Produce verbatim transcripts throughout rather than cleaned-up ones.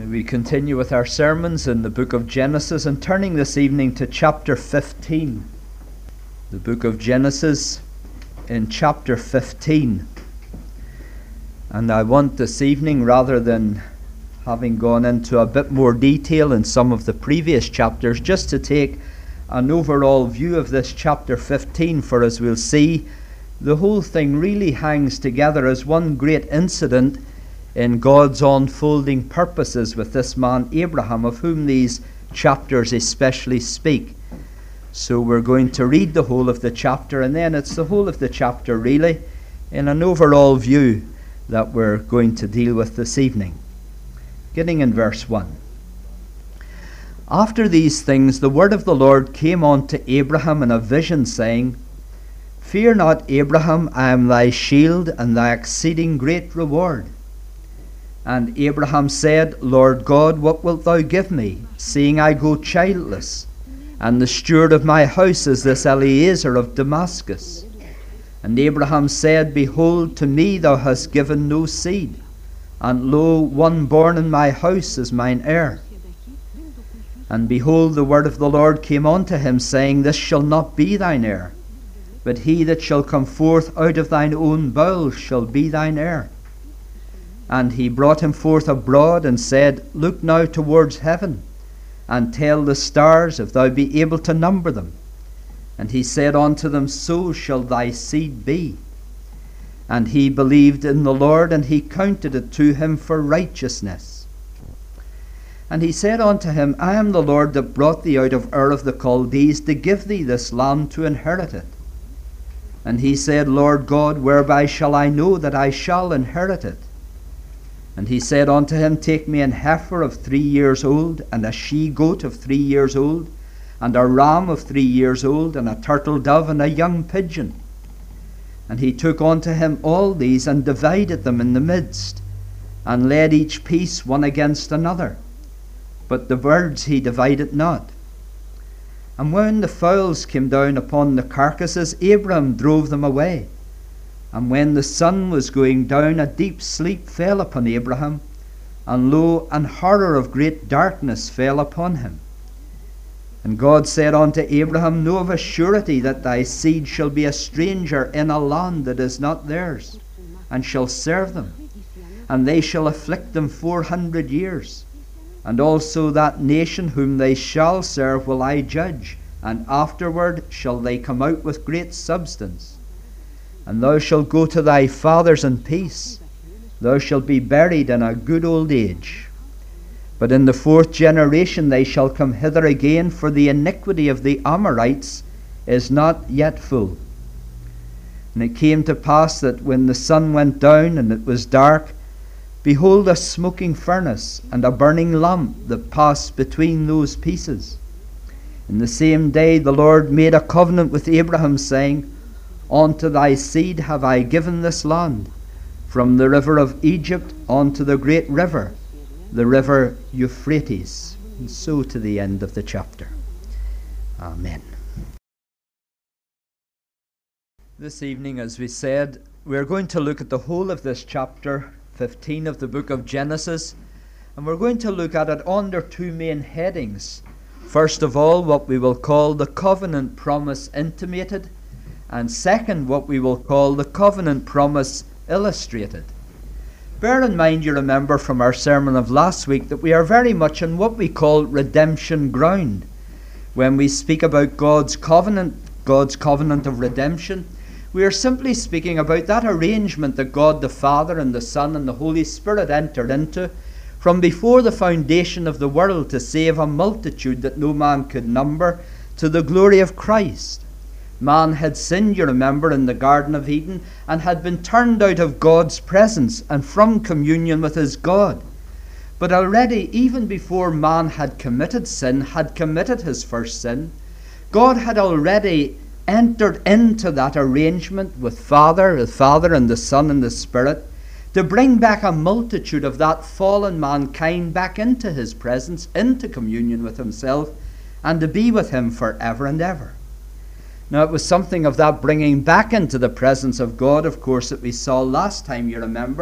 We continue with our sermons in the book of Genesis, and turning this evening to chapter fifteen. The book of Genesis in chapter fifteen. And I want this evening, rather than having gone into a bit more detail in some of the previous chapters, just to take an overall view of this chapter fifteen, for as we'll see, the whole thing really hangs together as one great incident in God's unfolding purposes with this man Abraham, of whom these chapters especially speak. So we're going to read the whole of the chapter, and then it's the whole of the chapter really in an overall view that we're going to deal with this evening. Beginning in verse one. After these things the word of the Lord came unto Abraham in a vision, saying, Fear not, Abraham, I am thy shield and thy exceeding great reward. And Abraham said, Lord God, what wilt thou give me, seeing I go childless? And the steward of my house is this Eliezer of Damascus. And Abraham said, Behold, to me thou hast given no seed, and lo, one born in my house is mine heir. And behold, the word of the Lord came unto him, saying, This shall not be thine heir, but he that shall come forth out of thine own bowels shall be thine heir. And he brought him forth abroad, and said, Look now towards heaven, and tell the stars, if thou be able to number them. And he said unto them, So shall thy seed be. And he believed in the Lord, and he counted it to him for righteousness. And he said unto him, I am the Lord that brought thee out of Ur of the Chaldees, to give thee this land to inherit it. And he said, Lord God, whereby shall I know that I shall inherit it? And he said unto him, Take me an heifer of three years old, and a she-goat of three years old, and a ram of three years old, and a turtle dove, and a young pigeon. And he took unto him all these, and divided them in the midst, and laid each piece one against another. But the birds he divided not. And when the fowls came down upon the carcasses, Abram drove them away. And when the sun was going down, a deep sleep fell upon Abraham, and lo, an horror of great darkness fell upon him. And God said unto Abraham, Know of a surety that thy seed shall be a stranger in a land that is not theirs, and shall serve them, and they shall afflict them four hundred years. And also that nation whom they shall serve will I judge, and afterward shall they come out with great substance. And thou shalt go to thy fathers in peace. Thou shalt be buried in a good old age. But in the fourth generation they shall come hither again, for the iniquity of the Amorites is not yet full. And it came to pass that when the sun went down and it was dark, behold, a smoking furnace and a burning lamp that passed between those pieces. In the same day the Lord made a covenant with Abraham, saying, Unto thy seed have I given this land, from the river of Egypt unto the great river, the river Euphrates. And so to the end of the chapter. Amen. This evening, as we said, we're going to look at the whole of this chapter fifteen of the book of Genesis, and we're going to look at it under two main headings. First of all, what we will call the covenant promise intimated, and second, what we will call the covenant promise illustrated. Bear in mind, you remember from our sermon of last week, that we are very much on what we call redemption ground. When we speak about God's covenant, God's covenant of redemption, we are simply speaking about that arrangement that God the Father and the Son and the Holy Spirit entered into from before the foundation of the world to save a multitude that no man could number, to the glory of Christ. Man had sinned, you remember, in the Garden of Eden, and had been turned out of God's presence and from communion with his God. But already, even before man had committed sin, had committed his first sin, God had already entered into that arrangement with Father, the Father and the Son and the Spirit, to bring back a multitude of that fallen mankind back into his presence, into communion with himself, and to be with him forever and ever. Now, it was something of that bringing back into the presence of God, of course, that we saw last time, you remember,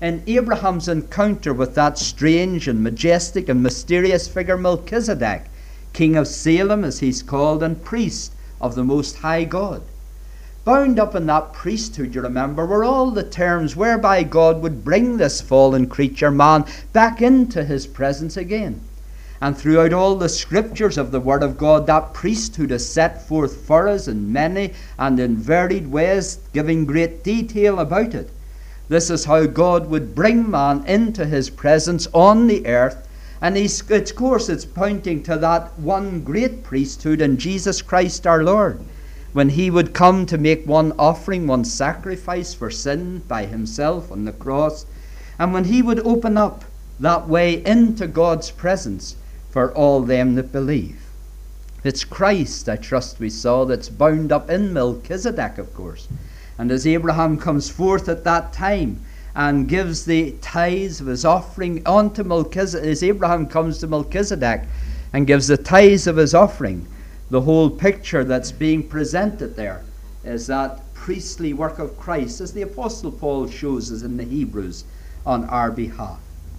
in Abraham's encounter with that strange and majestic and mysterious figure Melchizedek, king of Salem as he's called, and priest of the Most High God. Bound up in that priesthood, you remember, were all the terms whereby God would bring this fallen creature man back into his presence again. And throughout all the scriptures of the Word of God, that priesthood is set forth for us in many and in varied ways, giving great detail about it. This is how God would bring man into his presence on the earth. And he's, of course, it's pointing to that one great priesthood in Jesus Christ our Lord, when he would come to make one offering, one sacrifice for sin by himself on the cross, and when he would open up that way into God's presence for all them that believe. It's Christ, I trust we saw, that's bound up in Melchizedek, of course. And as Abraham comes forth at that time and gives the tithes of his offering unto Melchizedek, as Abraham comes to Melchizedek and gives the tithes of his offering, the whole picture that's being presented there is that priestly work of Christ, as the Apostle Paul shows us in the Hebrews on our behalf.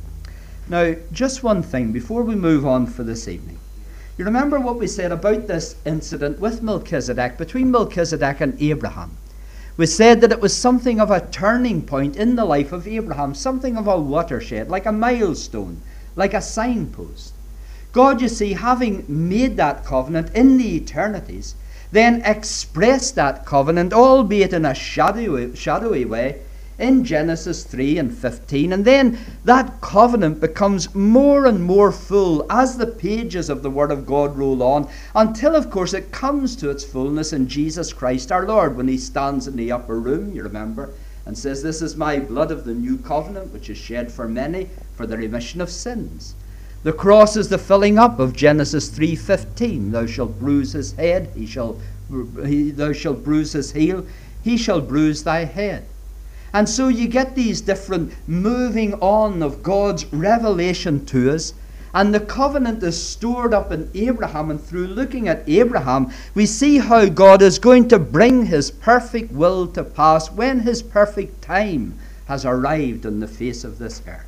Now, just one thing before we move on for this evening. You remember what we said about this incident with Melchizedek, between Melchizedek and Abraham. We said that it was something of a turning point in the life of Abraham, something of a watershed, like a milestone, like a signpost. God, you see, having made that covenant in the eternities, then expressed that covenant, albeit in a shadowy, shadowy way, in Genesis three and fifteen. And then that covenant becomes more and more full as the pages of the Word of God roll on, until, of course, it comes to its fullness in Jesus Christ our Lord, when he stands in the upper room, you remember, and says, "This is my blood of the new covenant, which is shed for many for the remission of sins." The cross is the filling up of Genesis three fifteen. Thou shalt bruise his head, he shall, he, thou shalt bruise his heel, he shall bruise thy head. And so you get these different moving on of God's revelation to us. And the covenant is stored up in Abraham. And through looking at Abraham, we see how God is going to bring his perfect will to pass when his perfect time has arrived on the face of this earth.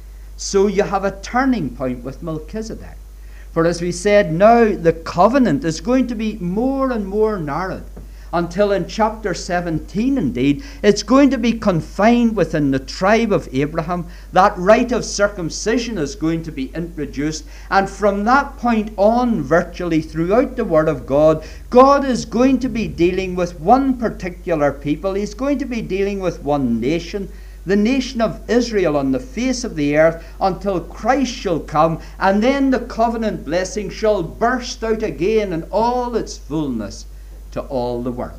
So you have a turning point with Melchizedek. For as we said, now the covenant is going to be more and more narrowed, until in chapter seventeen, indeed, it's going to be confined within the tribe of Abraham. That rite of circumcision is going to be introduced. And from that point on, virtually throughout the Word of God, God is going to be dealing with one particular people. He's going to be dealing with one nation, the nation of Israel on the face of the earth, until Christ shall come, and then the covenant blessing shall burst out again in all its fullness to all the world.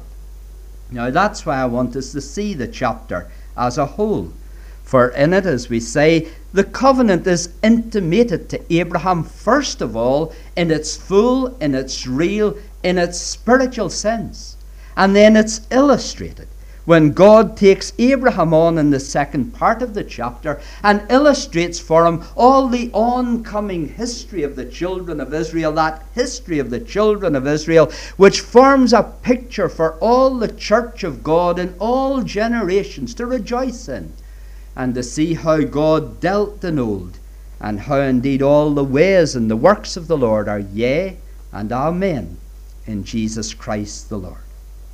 Now that's why I want us to see the chapter as a whole. For in it, as we say, the covenant is intimated to Abraham first of all in its full, in its real, in its spiritual sense. And then it's illustrated when God takes Abraham on in the second part of the chapter and illustrates for him all the oncoming history of the children of Israel, that history of the children of Israel, which forms a picture for all the church of God in all generations to rejoice in, and to see how God dealt in old, and how indeed all the ways and the works of the Lord are yea and amen in Jesus Christ the Lord.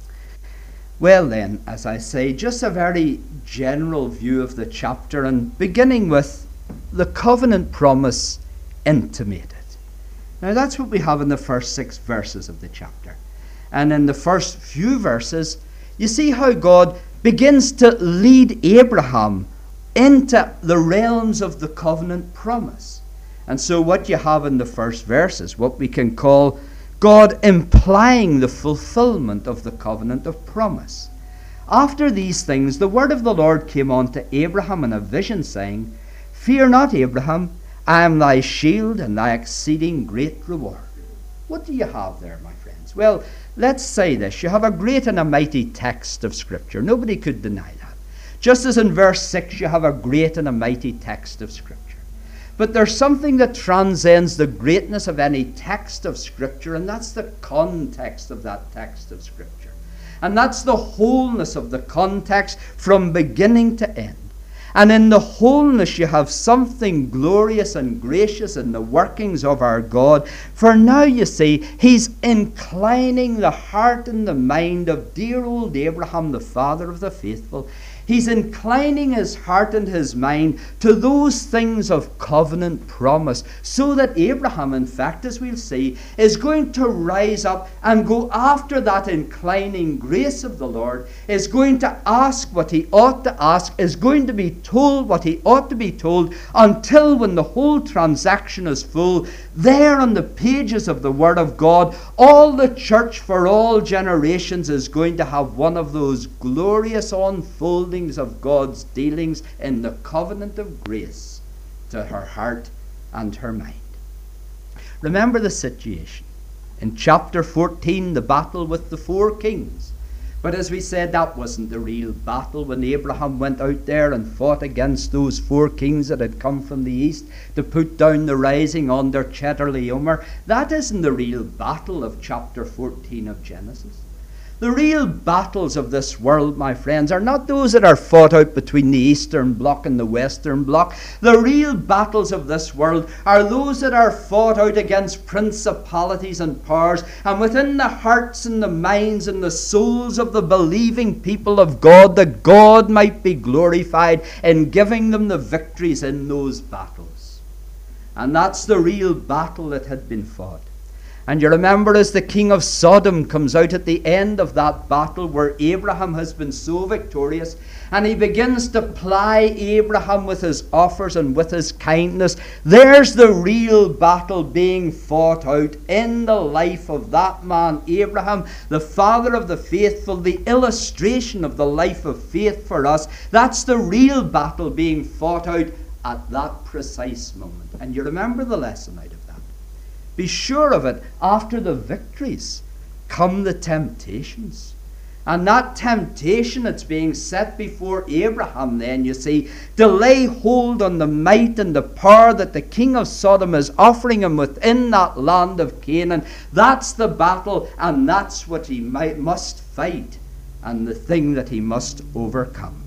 Well then, as I say, just a very general view of the chapter, and beginning with the covenant promise intimated. Now that's what we have in the first six verses of the chapter. And in the first few verses, you see how God begins to lead Abraham into the realms of the covenant promise. And so what you have in the first verses, what we can call God implying the fulfillment of the covenant of promise. After these things, the word of the Lord came unto Abraham in a vision, saying, Fear not, Abraham, I am thy shield and thy exceeding great reward. What do you have there, my friends? Well, let's say this. You have a great and a mighty text of Scripture. Nobody could deny that. Just as in verse six, you have a great and a mighty text of Scripture. But there's something that transcends the greatness of any text of Scripture, and that's the context of that text of Scripture. And that's the wholeness of the context from beginning to end. And in the wholeness you have something glorious and gracious in the workings of our God. For now you see, he's inclining the heart and the mind of dear old Abraham, the father of the faithful. He's inclining his heart and his mind to those things of covenant promise, so that Abraham, in fact, as we'll see, is going to rise up and go after that inclining grace of the Lord, is going to ask what he ought to ask, is going to be told what he ought to be told, until when the whole transaction is full, there on the pages of the Word of God, all the church for all generations is going to have one of those glorious unfoldings of God's dealings in the covenant of grace to her heart and her mind. Remember the situation. In chapter fourteen, the battle with the four kings. But as we said, that wasn't the real battle when Abraham went out there and fought against those four kings that had come from the east to put down the rising under Chedorlaomer. That isn't the real battle of chapter fourteen of Genesis. The real battles of this world, my friends, are not those that are fought out between the Eastern Bloc and the Western Bloc. The real battles of this world are those that are fought out against principalities and powers, and within the hearts and the minds and the souls of the believing people of God, that God might be glorified in giving them the victories in those battles. And that's the real battle that had been fought. And you remember, as the king of Sodom comes out at the end of that battle where Abraham has been so victorious, and he begins to ply Abraham with his offers and with his kindness, there's the real battle being fought out in the life of that man, Abraham, the father of the faithful, the illustration of the life of faith for us. That's the real battle being fought out at that precise moment. And you remember the lesson out of that. Be sure of it, after the victories come the temptations. And that temptation that's being set before Abraham then, you see, to lay hold on the might and the power that the king of Sodom is offering him within that land of Canaan. That's the battle, and that's what he might, must fight, and the thing that he must overcome.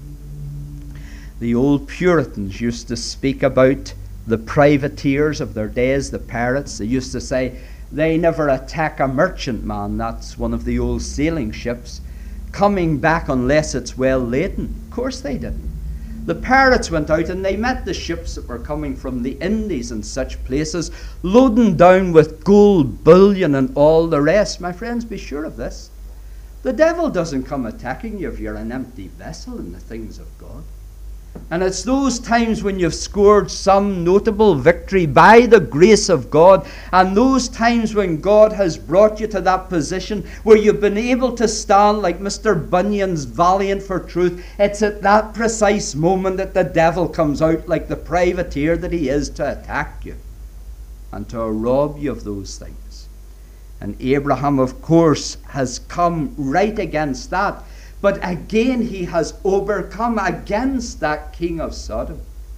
The old Puritans used to speak about the privateers of their days, the pirates. They used to say, they never attack a merchantman, that's one of the old sailing ships, coming back unless it's well laden. Of course they didn't. The pirates went out and they met the ships that were coming from the Indies and such places, loading down with gold, bullion and all the rest. My friends, be sure of this. The devil doesn't come attacking you if you're an empty vessel in the things of God. And it's those times when you've scored some notable victory by the grace of God, and those times when God has brought you to that position where you've been able to stand like Mister Bunyan's valiant for truth. It's at that precise moment that the devil comes out like the privateer that he is to attack you and to rob you of those things. And Abraham, of course, has come right against that. But again, he has overcome against that king of Sodom.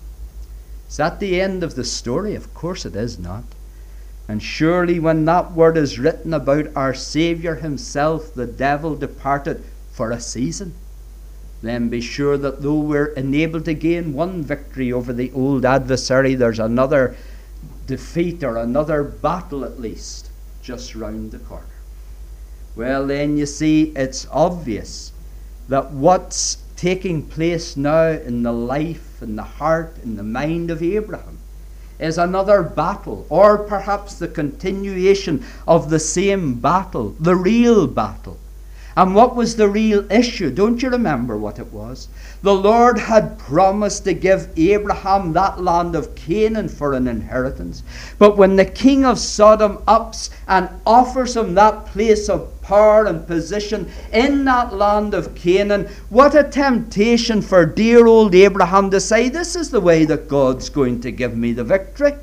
Is that the end of the story? Of course it is not. And surely when that word is written about our Saviour himself, the devil departed for a season, then be sure that though we're enabled to gain one victory over the old adversary, there's another defeat or another battle at least just round the corner. Well, then you see, it's obvious that what's taking place now in the life and the heart and the mind of Abraham is another battle, or perhaps the continuation of the same battle, the real battle. And what was the real issue? Don't you remember what it was? The Lord had promised to give Abraham that land of Canaan for an inheritance. But when the king of Sodom ups and offers him that place of power and position in that land of Canaan, what a temptation for dear old Abraham to say, this is the way that God's going to give me the victory,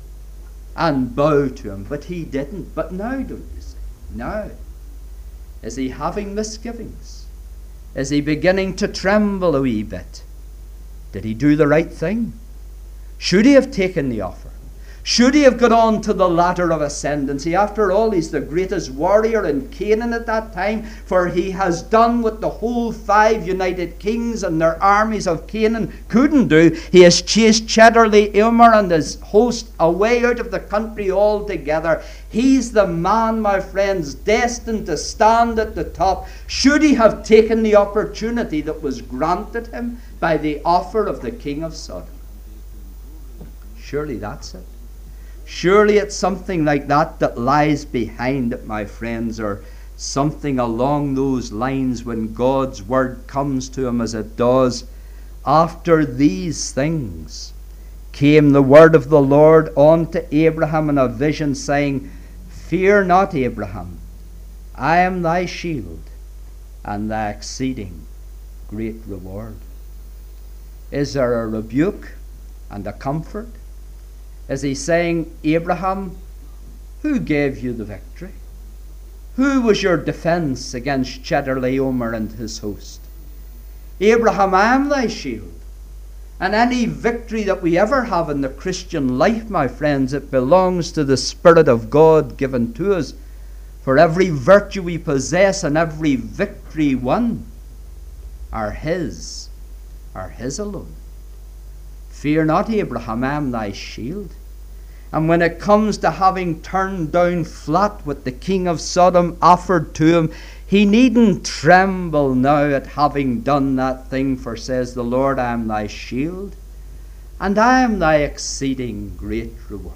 and bow to him. But he didn't. But now, don't you see? Now, is he having misgivings? Is he beginning to tremble a wee bit? Did he do the right thing? Should he have taken the offer? Should he have got on to the ladder of ascendancy? After all, he's the greatest warrior in Canaan at that time, for he has done what the whole five united kings and their armies of Canaan couldn't do. He has chased Chedorlaomer and his host away out of the country altogether. He's the man, my friends, destined to stand at the top. Should he have taken the opportunity that was granted him by the offer of the king of Sodom? Surely that's it. Surely it's something like that that lies behind it, my friends, or something along those lines when God's word comes to him as it does. After these things came the word of the Lord unto Abraham in a vision, saying, Fear not, Abraham, I am thy shield and thy exceeding great reward. Is there a rebuke and a comfort? Is he saying, Abraham, who gave you the victory? Who was your defense against Chedorlaomer and his host? Abraham, I am thy shield. And any victory that we ever have in the Christian life, my friends, it belongs to the Spirit of God given to us. For every virtue we possess and every victory won are his, are his alone. Fear not, Abraham, I am thy shield. And when it comes to having turned down flat what the king of Sodom offered to him, he needn't tremble now at having done that thing, for says the Lord, I am thy shield, and I am thy exceeding great reward.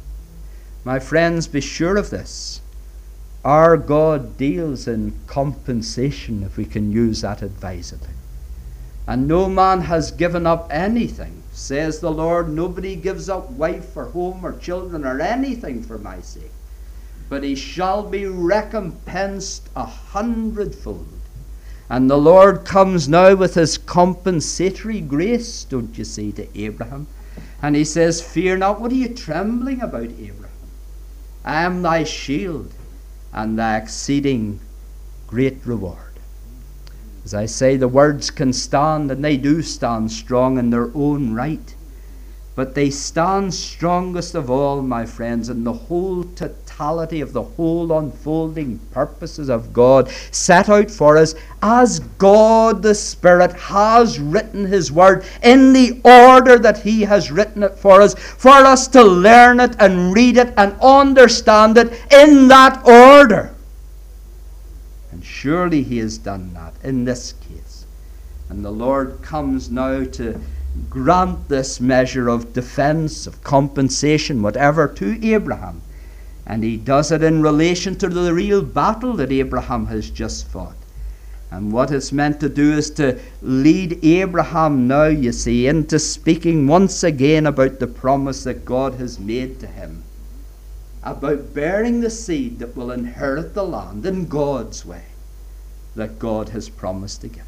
My friends, be sure of this. Our God deals in compensation, if we can use that advisedly. And no man has given up anything, says the Lord. Nobody gives up wife or home or children or anything for my sake. But he shall be recompensed a hundredfold. And the Lord comes now with his compensatory grace, don't you see, to Abraham. And he says, Fear not. What are you trembling about, Abraham? I am thy shield and thy exceeding great reward. As I say, the words can stand, and they do stand strong in their own right. But they stand strongest of all, my friends, in the whole totality of the whole unfolding purposes of God set out for us as God the Spirit has written his word in the order that he has written it for us, for us to learn it and read it and understand it in that order. And surely he has done that in this case. And the Lord comes now to grant this measure of defense, of compensation, whatever, to Abraham. And he does it in relation to the real battle that Abraham has just fought. And what it's meant to do is to lead Abraham now, you see, into speaking once again about the promise that God has made to him, about bearing the seed that will inherit the land in God's way that God has promised to give him.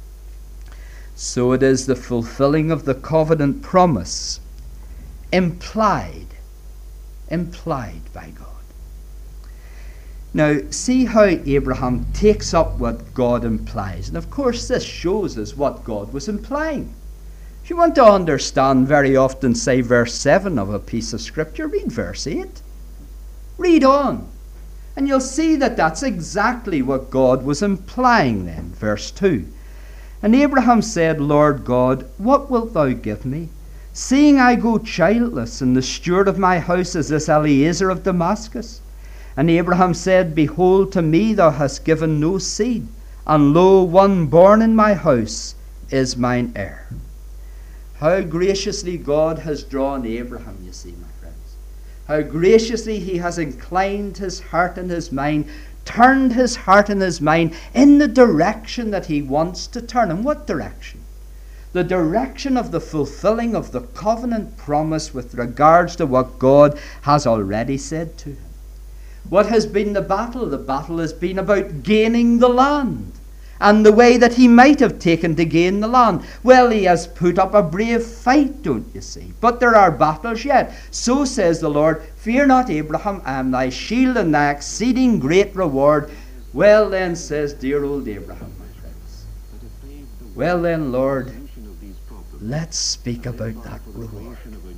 So it is the fulfilling of the covenant promise implied, implied by God. Now, see how Abraham takes up what God implies. And of course, this shows us what God was implying. If you want to understand very often, say, verse seven of a piece of scripture, read verse eight. Read on. And you'll see that that's exactly what God was implying then. Verse two. And Abraham said, Lord God, what wilt thou give me, seeing I go childless, and the steward of my house is this Eliezer of Damascus? And Abraham said, Behold, to me thou hast given no seed, and lo, one born in my house is mine heir. How graciously God has drawn Abraham, you see, my friends. How graciously he has inclined his heart and his mind, turned his heart and his mind in the direction that he wants to turn. In what direction? The direction of the fulfilling of the covenant promise with regards to what God has already said to him. What has been the battle? The battle has been about gaining the land, and the way that he might have taken to gain the land. Well, he has put up a brave fight, don't you see? But there are battles yet. So says the Lord, Fear not, Abraham, I am thy shield and thy exceeding great reward. Well then, says dear old Abraham, my friends. Well then, Lord, Let's speak about that reward.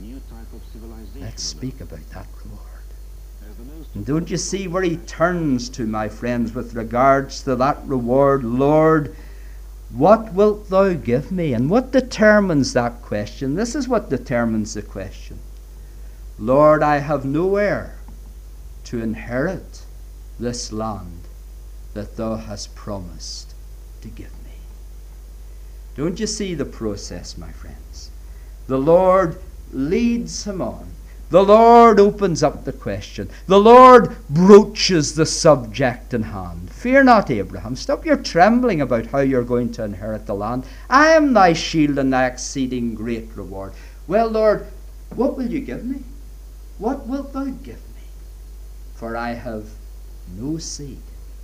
Let's speak about that reward. And don't you see where he turns to, my friends, with regards to that reward? Lord, what wilt thou give me? And what determines that question? This is what determines the question. Lord, I have no heir to inherit this land that thou hast promised to give me. Don't you see the process, my friends? The Lord leads him on. The Lord opens up the question. The Lord broaches the subject in hand. Fear not, Abraham. Stop your trembling about how you're going to inherit the land. I am thy shield and thy exceeding great reward. Well, Lord, what will you give me? What wilt thou give me? For I have no seed.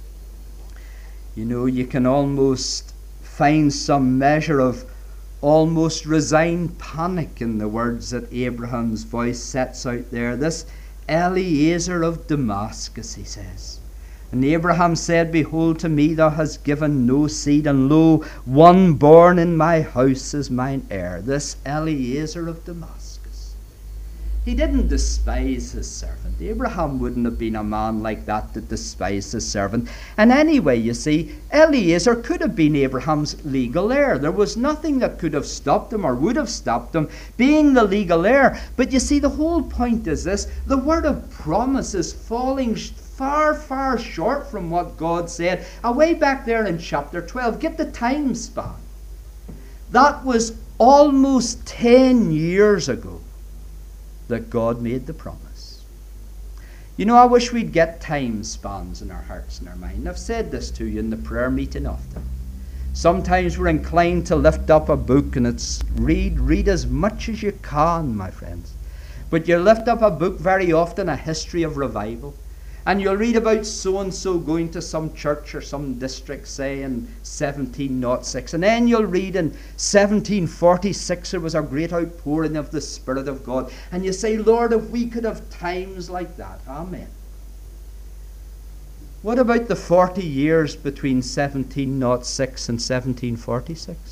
You know, you can almost find some measure of almost resigned panic in the words that Abraham's voice sets out there. This Eliezer of Damascus, he says. And Abraham said, Behold, to me thou hast given no seed, and lo, one born in my house is mine heir. This Eliezer of Damascus. He didn't despise his servant. Abraham wouldn't have been a man like that that despised his servant. And anyway, you see, Eliezer could have been Abraham's legal heir. There was nothing that could have stopped him or would have stopped him being the legal heir. But you see, the whole point is this. The word of promise is falling far, far short from what God said. Away back there in chapter twelve, get the time span. That was almost ten years ago that God made the promise. You know, I wish we'd get time spans in our hearts and our mind. I've said this to you in the prayer meeting often. Sometimes we're inclined to lift up a book and it's read, read as much as you can, my friends. But you lift up a book very often, a history of revival, and you'll read about so-and-so going to some church or some district, say, in seventeen oh six. And then you'll read in seventeen forty-six there was a great outpouring of the Spirit of God. And you say, Lord, if we could have times like that. Amen. What about the forty years between seventeen oh six and seventeen forty-six?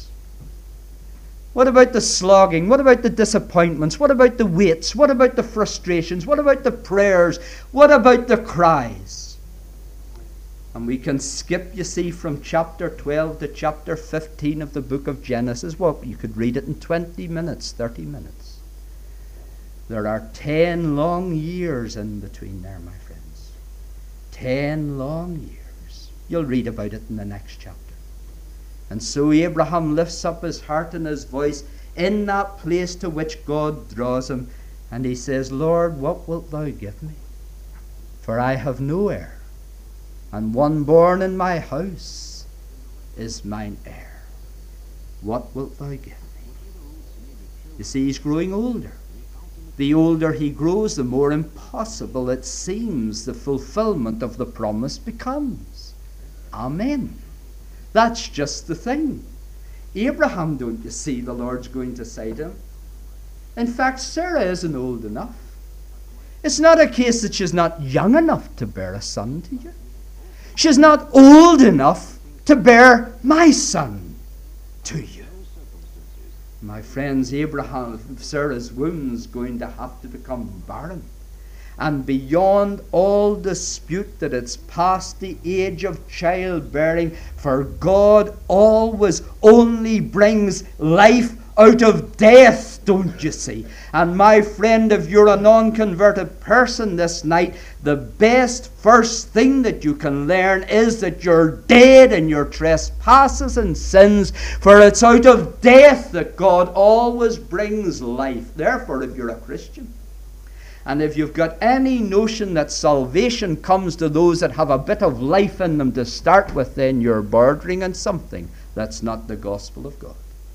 What about the slogging? What about the disappointments? What about the waits? What about the frustrations? What about the prayers? What about the cries? And we can skip, you see, from chapter twelve to chapter fifteen of the book of Genesis. Well, you could read it in twenty minutes, thirty minutes. There are ten long years in between there, my friends. Ten long years. You'll read about it in the next chapter. And so Abraham lifts up his heart and his voice in that place to which God draws him. And he says, Lord, what wilt thou give me? For I have no heir, and one born in my house is mine heir. What wilt thou give me? You see, he's growing older. The older he grows, the more impossible it seems the fulfillment of the promise becomes. Amen. That's just the thing. Abraham, don't you see, the Lord's going to say to him. In fact, Sarah isn't old enough. It's not a case that she's not young enough to bear a son to you. She's not old enough to bear my son to you. My friends, Abraham, Sarah's womb's going to have to become barren. And beyond all dispute that it's past the age of childbearing, for God always only brings life out of death, don't you see? And my friend, if you're a non-converted person this night, the best first thing that you can learn is that you're dead in your trespasses and sins, for it's out of death that God always brings life. Therefore, if you're a Christian, and if you've got any notion that salvation comes to those that have a bit of life in them to start with, then you're bordering on something that's not the gospel of God.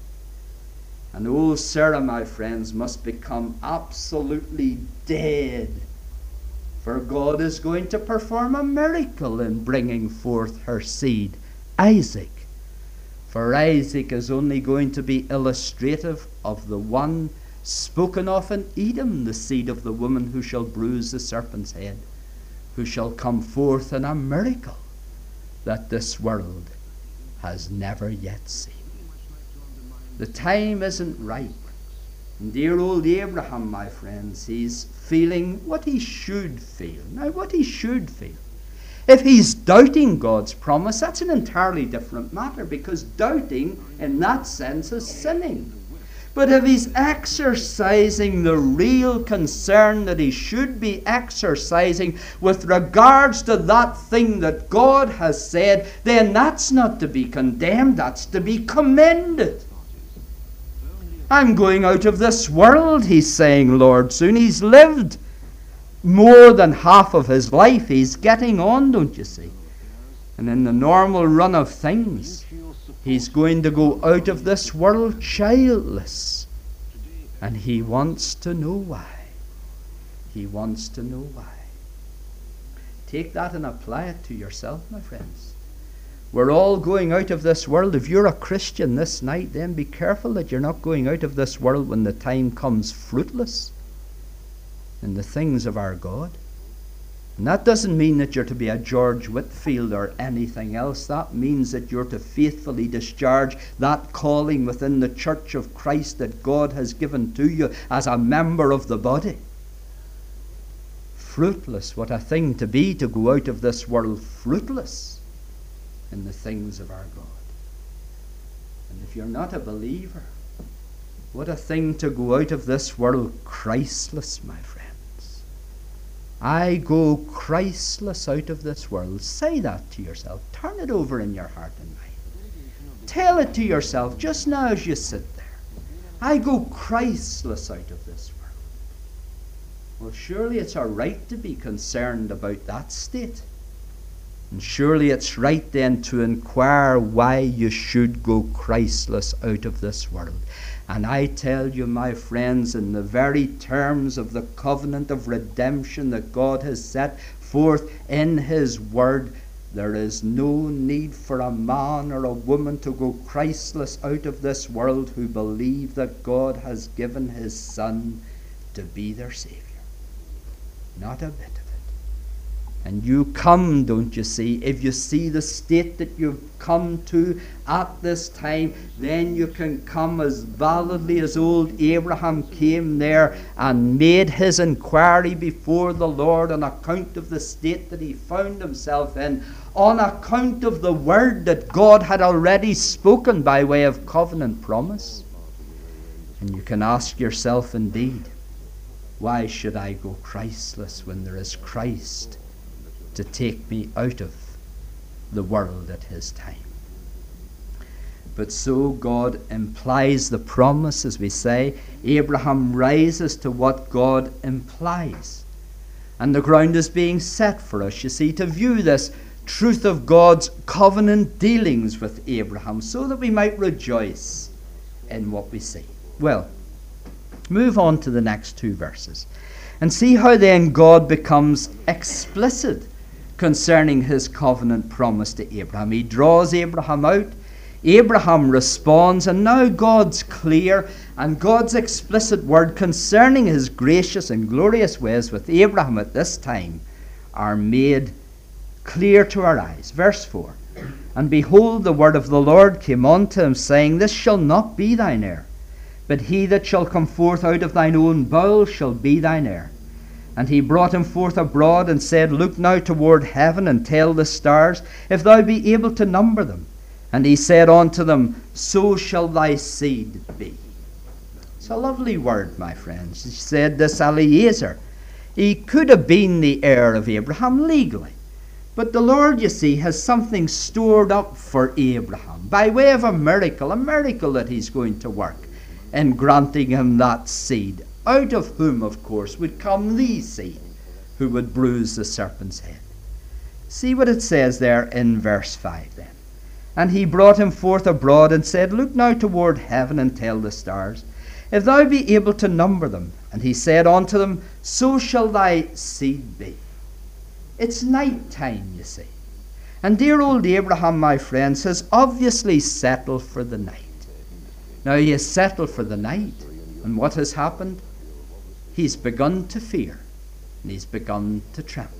And old Sarah, my friends, must become absolutely dead, for God is going to perform a miracle in bringing forth her seed, Isaac. For Isaac is only going to be illustrative of the one spoken of in Edom, the seed of the woman who shall bruise the serpent's head, who shall come forth in a miracle that this world has never yet seen. The time isn't ripe. And dear old Abraham, my friends, he's feeling what he should feel. Now, what he should feel. If he's doubting God's promise, that's an entirely different matter, because doubting, in that sense, is sinning. But if he's exercising the real concern that he should be exercising with regards to that thing that God has said, then that's not to be condemned, that's to be commended. I'm going out of this world, he's saying, Lord, soon. He's lived more than half of his life. He's getting on, don't you see? And in the normal run of things, he's going to go out of this world childless. And he wants to know why. He wants to know why. Take that and apply it to yourself, my friends. We're all going out of this world. If you're a Christian this night, then be careful that you're not going out of this world when the time comes fruitless in the things of our God. And that doesn't mean that you're to be a George Whitfield or anything else. That means that you're to faithfully discharge that calling within the Church of Christ that God has given to you as a member of the body. Fruitless, what a thing to be, to go out of this world fruitless in the things of our God. And if you're not a believer, what a thing to go out of this world Christless, my friends. I go Christless out of this world. Say that to yourself. Turn it over in your heart and mind. Tell it to yourself just now as you sit there. I go Christless out of this world. Well, surely it's all right to be concerned about that state. And surely it's right then to inquire why you should go Christless out of this world. And I tell you, my friends, in the very terms of the covenant of redemption that God has set forth in his word, there is no need for a man or a woman to go Christless out of this world who believe that God has given his Son to be their Savior. Not a bit of it. And you come, don't you see, if you see the state that you've come to at this time, then you can come as validly as old Abraham came there and made his inquiry before the Lord on account of the state that he found himself in, on account of the word that God had already spoken by way of covenant promise. And you can ask yourself indeed, why should I go Christless when there is Christ to take me out of the world at his time? But so God implies the promise, as we say. Abraham rises to what God implies. And the ground is being set for us, you see, to view this truth of God's covenant dealings with Abraham, so that we might rejoice in what we see. Well, move on to the next two verses and see how then God becomes explicit concerning his covenant promise to Abraham. He draws Abraham out. Abraham responds, and now God's clear and God's explicit word concerning his gracious and glorious ways with Abraham at this time are made clear to our eyes. Verse four, and behold, the word of the Lord came unto him, saying, this shall not be thine heir, but he that shall come forth out of thine own bowels shall be thine heir. And he brought him forth abroad, and said, look now toward heaven, and tell the stars, if thou be able to number them. And he said unto them, so shall thy seed be. It's a lovely word, my friends. He said this Eliezer, he could have been the heir of Abraham legally. But the Lord, you see, has something stored up for Abraham by way of a miracle, a miracle that he's going to work in granting him that seed, out of whom, of course, would come the seed who would bruise the serpent's head. See what it says there in verse five then. And he brought him forth abroad, and said, look now toward heaven, and tell the stars, if thou be able to number them. And he said unto them, so shall thy seed be. It's night time, you see. And dear old Abraham, my friends, has obviously settled for the night. Now he has settled for the night. And what has happened? He's begun to fear. And he's begun to tremble.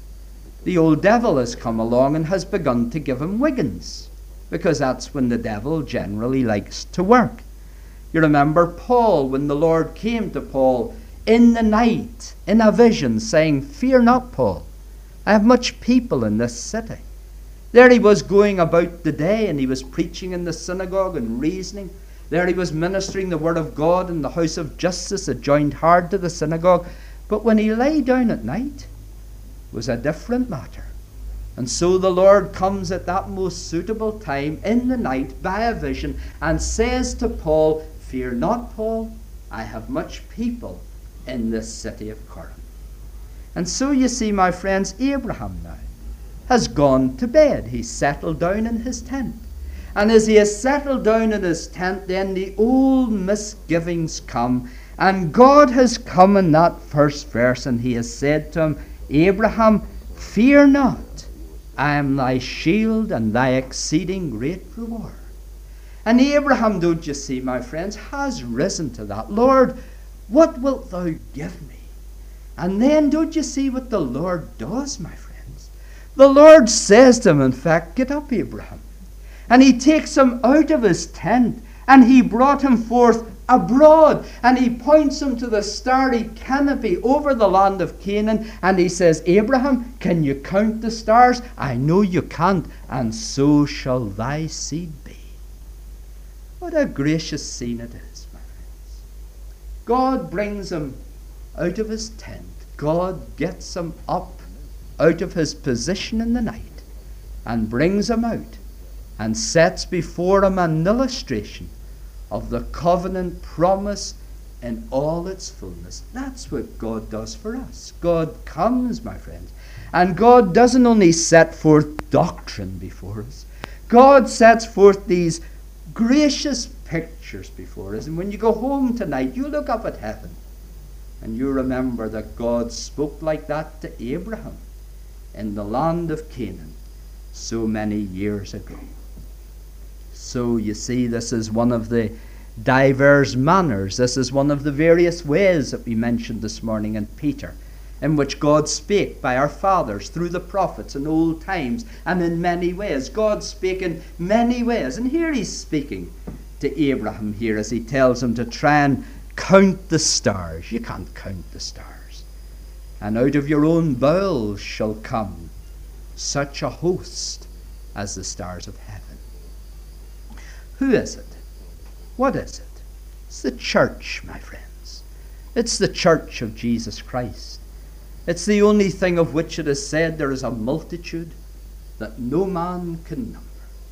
The old devil has come along and has begun to give him wiggins. Because that's when the devil generally likes to work. You remember Paul, when the Lord came to Paul in the night, in a vision, saying, "Fear not, Paul, I have much people in this city." There he was going about the day, and he was preaching in the synagogue and reasoning. There he was ministering the word of God in the house of justice that joined hard to the synagogue. But when he lay down at night, it was a different matter. And so the Lord comes at that most suitable time in the night by a vision and says to Paul, "Fear not, Paul, I have much people in this city of Corinth." And so you see, my friends, Abraham now has gone to bed. He's settled down in his tent. And as he has settled down in his tent, then the old misgivings come. And God has come in that first verse, and he has said to him, "Abraham, fear not. I am thy shield and thy exceeding great reward." And Abraham, don't you see, my friends, has risen to that. "Lord, what wilt thou give me?" And then don't you see what the Lord does, my friends? The Lord says to him, in fact, "Get up, Abraham." And he takes him out of his tent, and he brought him forth abroad, and he points him to the starry canopy over the land of Canaan, and he says, "Abraham, can you count the stars? I know you can't, and so shall thy seed be." What a gracious scene it is, my friends. God brings him out of his tent. God gets him up out of his position in the night and brings him out and sets before him an illustration of the covenant promise in all its fullness. That's what God does for us. God comes, my friends, and God doesn't only set forth doctrine before us. God sets forth these gracious pictures before us. And when you go home tonight, you look up at heaven and you remember that God spoke like that to Abraham in the land of Canaan so many years ago. So you see, this is one of the divers manners. This is one of the various ways that we mentioned this morning in Peter, in which God spake by our fathers through the prophets in old times, and in many ways. God spake in many ways. And here he's speaking to Abraham here as he tells him to try and count the stars. You can't count the stars. "And out of your own bowels shall come such a host as the stars of heaven." Who is it? What is it? It's the church, my friends. It's the church of Jesus Christ. It's the only thing of which it is said there is a multitude that no man can number.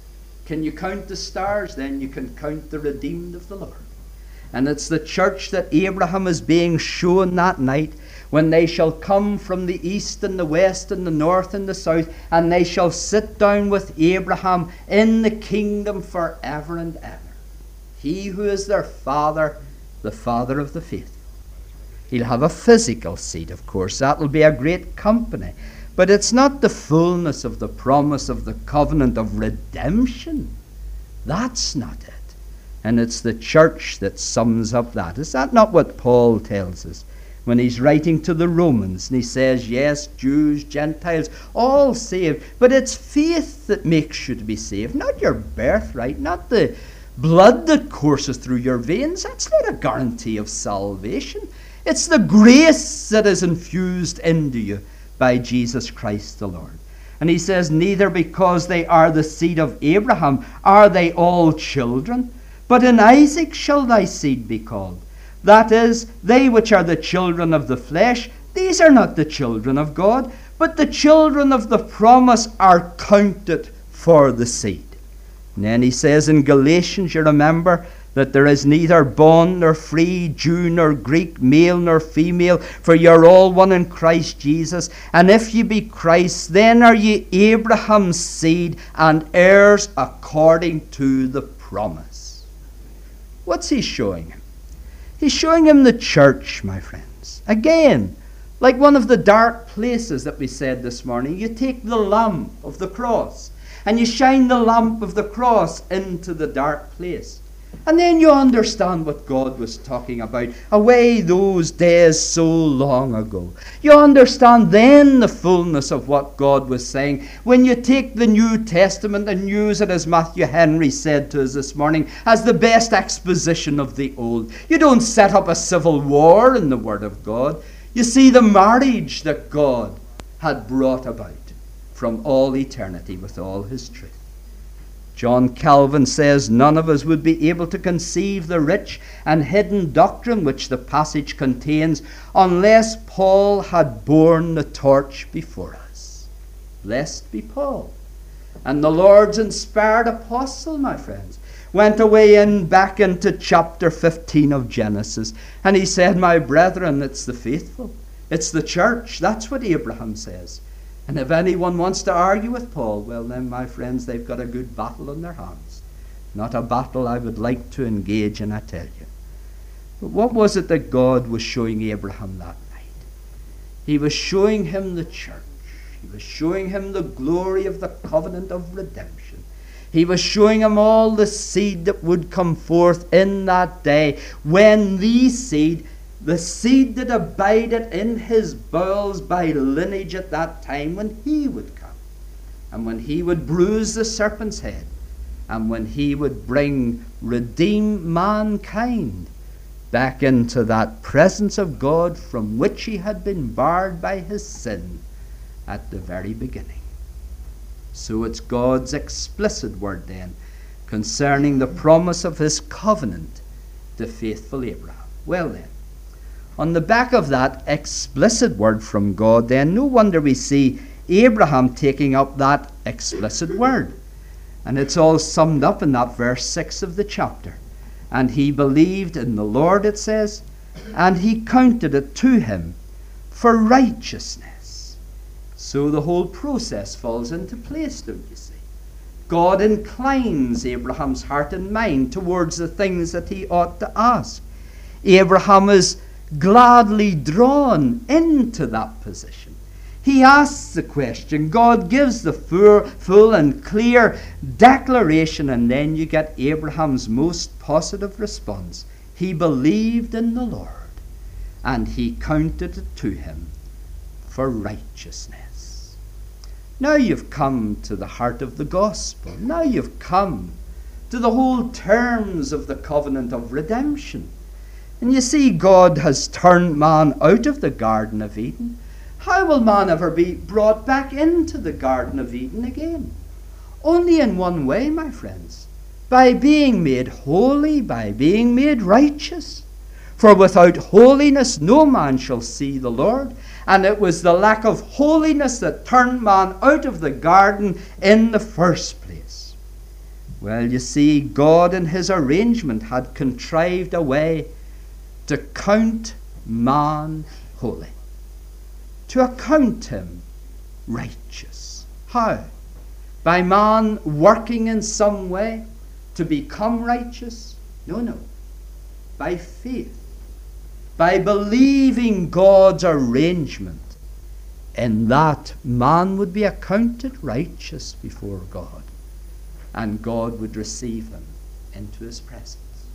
Can you count the stars? Then you can count the redeemed of the Lord. And it's the church that Abraham is being shown that night, when they shall come from the east and the west and the north and the south, and they shall sit down with Abraham in the kingdom forever and ever. He who is their father, the father of the faithful. He'll have a physical seat, of course. That will be a great company. But it's not the fullness of the promise of the covenant of redemption. That's not it. And it's the church that sums up that. Is that not what Paul tells us when he's writing to the Romans? And he says, yes, Jews, Gentiles, all saved. But it's faith that makes you to be saved, not your birthright, not the blood that courses through your veins. That's not a guarantee of salvation. It's the grace that is infused into you by Jesus Christ the Lord. And he says, neither because they are the seed of Abraham are they all children, but in Isaac shall thy seed be called. That is, they which are the children of the flesh, these are not the children of God, but the children of the promise are counted for the seed. And then he says in Galatians, you remember, that there is neither bond nor free, Jew nor Greek, male nor female, for ye are all one in Christ Jesus. And if ye be Christ, then are ye Abraham's seed and heirs according to the promise. What's he showing him? He's showing him the church, my friends. Again, like one of the dark places that we said this morning, you take the lamp of the cross and you shine the lamp of the cross into the dark place. And then you understand what God was talking about away those days so long ago. You understand then the fullness of what God was saying. When you take the New Testament and use it, as Matthew Henry said to us this morning, as the best exposition of the Old. You don't set up a civil war in the Word of God. You see the marriage that God had brought about from all eternity with all his truth. John Calvin says none of us would be able to conceive the rich and hidden doctrine which the passage contains unless Paul had borne the torch before us. Blessed be Paul. And the Lord's inspired apostle, my friends, went away in back into chapter fifteen of Genesis, and he said, my brethren, it's the faithful. It's the church. That's what Abraham says. And if anyone wants to argue with Paul, well then, my friends, they've got a good battle on their hands. Not a battle I would like to engage in, I tell you. But what was it that God was showing Abraham that night? He was showing him the church. He was showing him the glory of the covenant of redemption. He was showing him all the seed that would come forth in that day, when the seed, the seed that abided in his bowels by lineage at that time, when he would come, and when he would bruise the serpent's head, and when he would bring, redeem mankind back into that presence of God from which he had been barred by his sin at the very beginning. So it's God's explicit word then concerning the promise of his covenant to faithful Abraham. Well then, on the back of that explicit word from God, then no wonder we see Abraham taking up that explicit word. And it's all summed up in that verse six of the chapter. And he believed in the Lord, it says, and he counted it to him for righteousness. So the whole process falls into place, don't you see? God inclines Abraham's heart and mind towards the things that he ought to ask. Abraham is gladly drawn into that position. He asks the question, God gives the full, full and clear declaration, and then you get Abraham's most positive response. He believed in the Lord, and he counted it to him for righteousness. Now you've come to the heart of the gospel. Now you've come to the whole terms of the covenant of redemption. And you see, God has turned man out of the Garden of Eden. How will man ever be brought back into the Garden of Eden again? Only in one way, my friends. By being made holy, by being made righteous. For without holiness no man shall see the Lord. And it was the lack of holiness that turned man out of the garden in the first place. Well, you see, God in his arrangement had contrived a way to count man holy, to account him righteous. How? By man working in some way to become righteous? No, no. By faith. By believing God's arrangement, in that man would be accounted righteous before God, and God would receive him into his presence.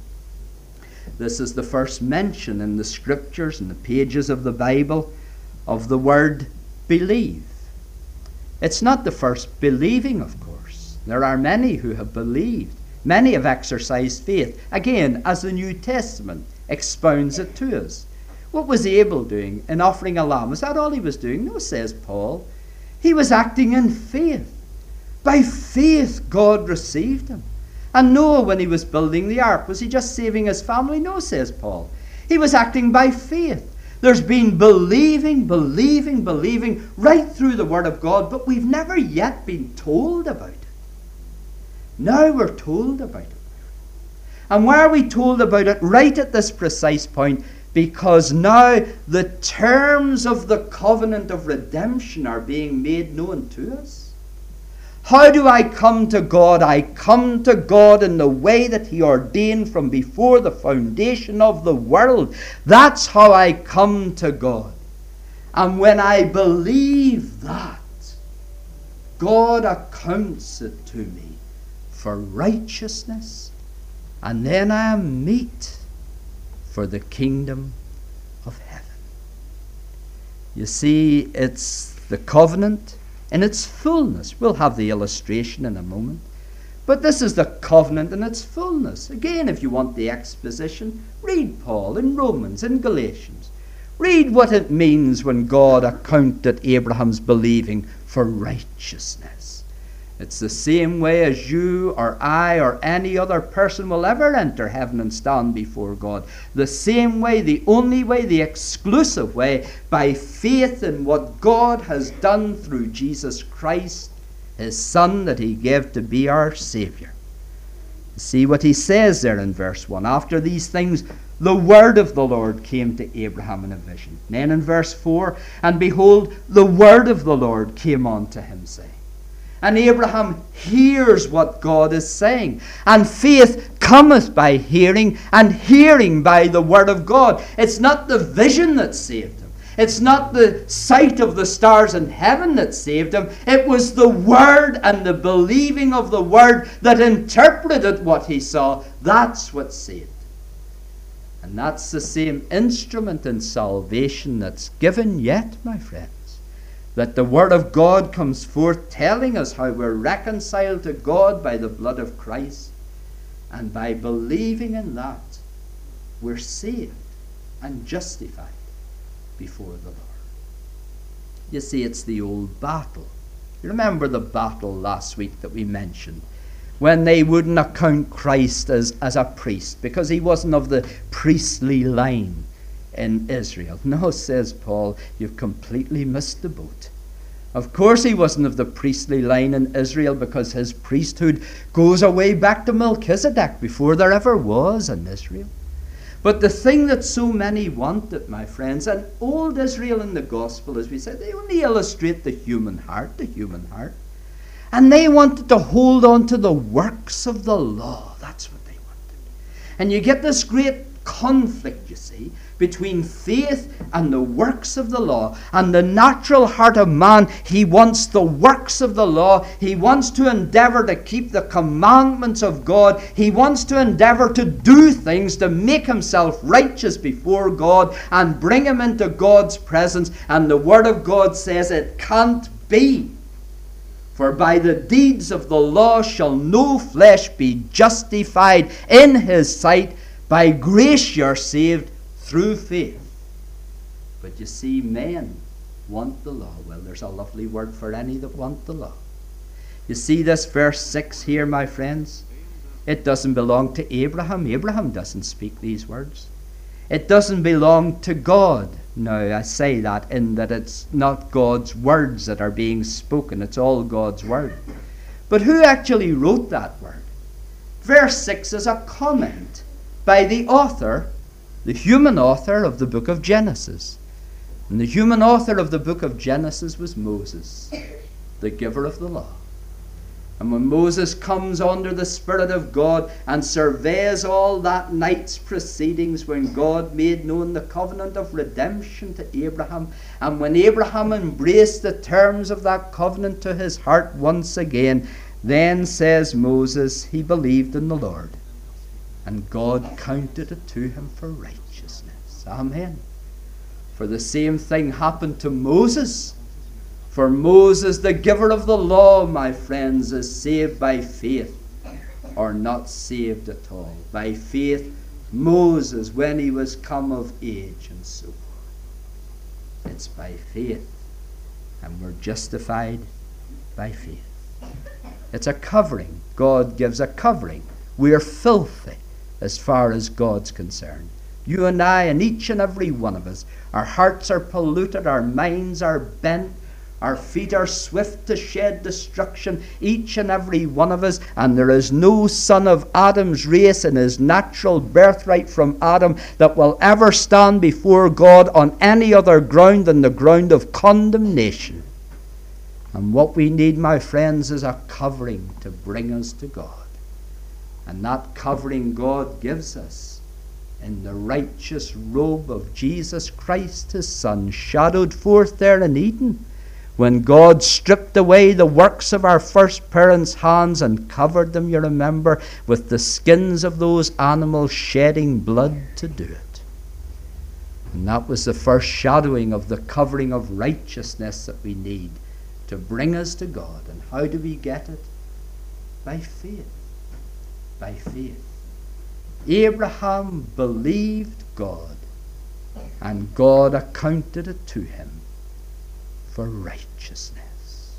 This is the first mention in the scriptures, in the pages of the Bible, of the word believe. It's not the first believing, of course. There are many who have believed. Many have exercised faith. Again, as the New Testament expounds it to us. What was Abel doing in offering a lamb? Was that all he was doing? No, says Paul. He was acting in faith. By faith, God received him. And Noah, when he was building the ark, was he just saving his family? No, says Paul. He was acting by faith. There's been believing, believing, believing right through the Word of God, but we've never yet been told about it. Now we're told about it. And why are we told about it right at this precise point? Because now the terms of the covenant of redemption are being made known to us. How do I come to God? I come to God in the way that he ordained from before the foundation of the world. That's how I come to God. And when I believe that, God accounts it to me for righteousness and then I am meet for the kingdom of heaven. You see, it's the covenant in its fullness. We'll have the illustration in a moment. But this is the covenant in its fullness. Again, if you want the exposition, read Paul in Romans, in Galatians. Read what it means when God accounted Abraham's believing for righteousness. It's the same way as you or I or any other person will ever enter heaven and stand before God. The same way, the only way, the exclusive way, by faith in what God has done through Jesus Christ, his Son that he gave to be our Saviour. See what he says there in verse one. After these things, the word of the Lord came to Abraham in a vision. Then in verse four, and behold, the word of the Lord came unto him, saying. And Abraham hears what God is saying. And faith cometh by hearing, and hearing by the word of God. It's not the vision that saved him. It's not the sight of the stars in heaven that saved him. It was the word and the believing of the word that interpreted what he saw. That's what saved him. And that's the same instrument in salvation that's given yet, my friends. That the word of God comes forth telling us how we're reconciled to God by the blood of Christ. And by believing in that, we're saved and justified before the Lord. You see, it's the old battle. You remember the battle last week that we mentioned, when they wouldn't account Christ as, as a priest because he wasn't of the priestly line in Israel. No, says Paul, you've completely missed the boat. Of course he wasn't of the priestly line in Israel because his priesthood goes away back to Melchizedek before there ever was an Israel. But the thing that so many wanted, my friends, and old Israel in the gospel, as we said, they only illustrate the human heart, the human heart. And they wanted to hold on to the works of the law. That's what they wanted. And you get this great conflict, you see, between faith and the works of the law. And the natural heart of man, he wants the works of the law. He wants to endeavor to keep the commandments of God. He wants to endeavor to do things to make himself righteous before God and bring him into God's presence. And the word of God says it can't be. For by the deeds of the law shall no flesh be justified in his sight. By grace you're saved through faith. But you see, men want the law. Well, there's a lovely word for any that want the law. You see this verse six here, my friends? It doesn't belong to Abraham. Abraham doesn't speak these words. It doesn't belong to God. Now, I say that in that it's not God's words that are being spoken. It's all God's word. But who actually wrote that word? Verse six is a comment by the author, the human author of the book of Genesis. And the human author of the book of Genesis was Moses, the giver of the law. And when Moses comes under the Spirit of God and surveys all that night's proceedings when God made known the covenant of redemption to Abraham, and when Abraham embraced the terms of that covenant to his heart once again, then says Moses, he believed in the Lord, and God counted it to him for righteousness. Amen. For the same thing happened to Moses. For Moses, the giver of the law, my friends, is saved by faith, or not saved at all. By faith, Moses, when he was come of age, and so forth. It's by faith, and we're justified by faith. It's a covering. God gives a covering. We're filthy as far as God's concerned. You and I, and each and every one of us, our hearts are polluted, our minds are bent, our feet are swift to shed destruction, each and every one of us, and there is no son of Adam's race in his natural birthright from Adam that will ever stand before God on any other ground than the ground of condemnation. And what we need, my friends, is a covering to bring us to God. And that covering God gives us in the righteous robe of Jesus Christ, his Son, shadowed forth there in Eden, When God stripped away the works of our first parents' hands and covered them, you remember, with the skins of those animals, shedding blood to do it. And that was the first shadowing of the covering of righteousness that we need to bring us to God. And how do we get it? By faith. By faith. Abraham believed God, and God accounted it to him for righteousness.